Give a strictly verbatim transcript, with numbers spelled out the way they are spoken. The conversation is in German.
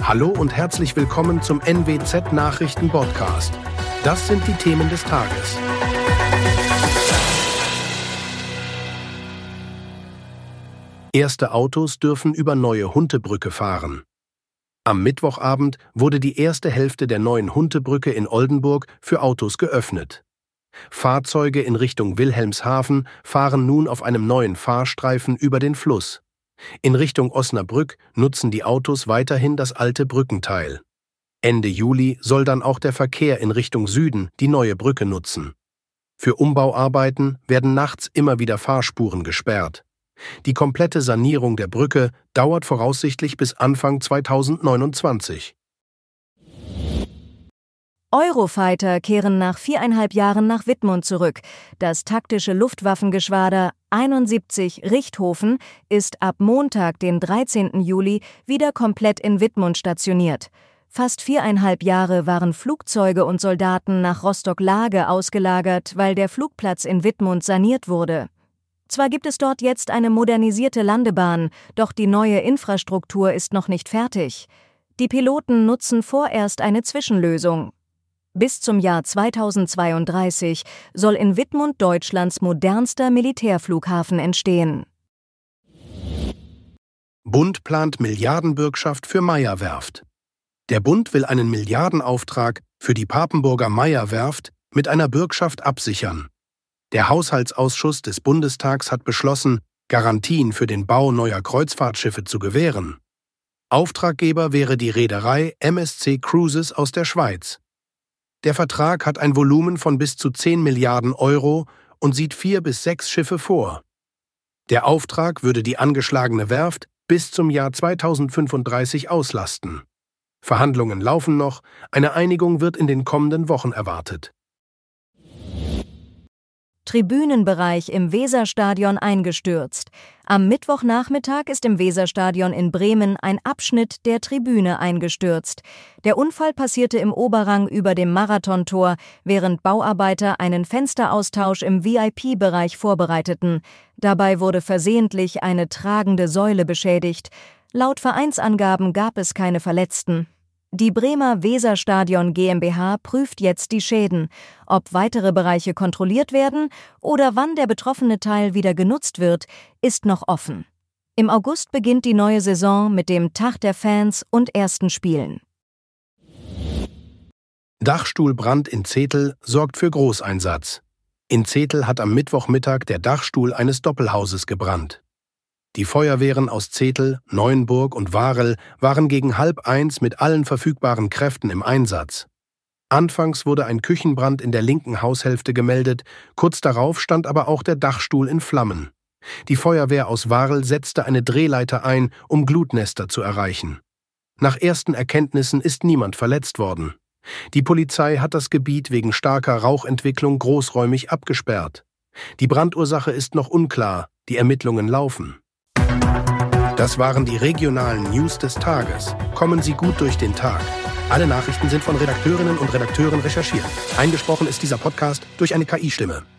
Hallo und herzlich willkommen zum N W Z-Nachrichten-Podcast. Das sind die Themen des Tages. Erste Autos dürfen über neue Huntebrücke fahren. Am Mittwochabend wurde die erste Hälfte der neuen Huntebrücke in Oldenburg für Autos geöffnet. Fahrzeuge in Richtung Wilhelmshaven fahren nun auf einem neuen Fahrstreifen über den Fluss. In Richtung Osnabrück nutzen die Autos weiterhin das alte Brückenteil. Ende Juli soll dann auch der Verkehr in Richtung Süden die neue Brücke nutzen. Für Umbauarbeiten werden nachts immer wieder Fahrspuren gesperrt. Die komplette Sanierung der Brücke dauert voraussichtlich bis Anfang zweitausendneunundzwanzig. Eurofighter kehren nach viereinhalb Jahren nach Wittmund zurück. Das taktische Luftwaffengeschwader einundsiebzig Richthofen ist ab Montag, dem dreizehnten Juli, wieder komplett in Wittmund stationiert. Fast viereinhalb Jahre waren Flugzeuge und Soldaten nach Rostock-Lage ausgelagert, weil der Flugplatz in Wittmund saniert wurde. Zwar gibt es dort jetzt eine modernisierte Landebahn, doch die neue Infrastruktur ist noch nicht fertig. Die Piloten nutzen vorerst eine Zwischenlösung. Bis zum Jahr zweitausendzweiunddreißig soll in Wittmund Deutschlands modernster Militärflughafen entstehen. Bund plant Milliardenbürgschaft für Meyer-Werft. Der Bund will einen Milliardenauftrag für die Papenburger Meyer-Werft mit einer Bürgschaft absichern. Der Haushaltsausschuss des Bundestags hat beschlossen, Garantien für den Bau neuer Kreuzfahrtschiffe zu gewähren. Auftraggeber wäre die Reederei M S C Cruises aus der Schweiz. Der Vertrag hat ein Volumen von bis zu zehn Milliarden Euro und sieht vier bis sechs Schiffe vor. Der Auftrag würde die angeschlagene Werft bis zum Jahr zweitausendfünfunddreißig auslasten. Verhandlungen laufen noch, eine Einigung wird in den kommenden Wochen erwartet. Tribünenbereich im Weserstadion eingestürzt. Am Mittwochnachmittag ist im Weserstadion in Bremen ein Abschnitt der Tribüne eingestürzt. Der Unfall passierte im Oberrang über dem Marathontor, während Bauarbeiter einen Fensteraustausch im V I P-Bereich vorbereiteten. Dabei wurde versehentlich eine tragende Säule beschädigt. Laut Vereinsangaben gab es keine Verletzten. Die Bremer Weserstadion GmbH prüft jetzt die Schäden. Ob weitere Bereiche kontrolliert werden oder wann der betroffene Teil wieder genutzt wird, ist noch offen. Im August beginnt die neue Saison mit dem Tag der Fans und ersten Spielen. Dachstuhlbrand in Zetel sorgt für Großeinsatz. In Zetel hat am Mittwochmittag der Dachstuhl eines Doppelhauses gebrannt. Die Feuerwehren aus Zetel, Neuenburg und Warel waren gegen halb eins mit allen verfügbaren Kräften im Einsatz. Anfangs wurde ein Küchenbrand in der linken Haushälfte gemeldet, kurz darauf stand aber auch der Dachstuhl in Flammen. Die Feuerwehr aus Warel setzte eine Drehleiter ein, um Glutnester zu erreichen. Nach ersten Erkenntnissen ist niemand verletzt worden. Die Polizei hat das Gebiet wegen starker Rauchentwicklung großräumig abgesperrt. Die Brandursache ist noch unklar, die Ermittlungen laufen. Das waren die regionalen News des Tages. Kommen Sie gut durch den Tag. Alle Nachrichten sind von Redakteurinnen und Redakteuren recherchiert. Eingesprochen ist dieser Podcast durch eine K I-Stimme.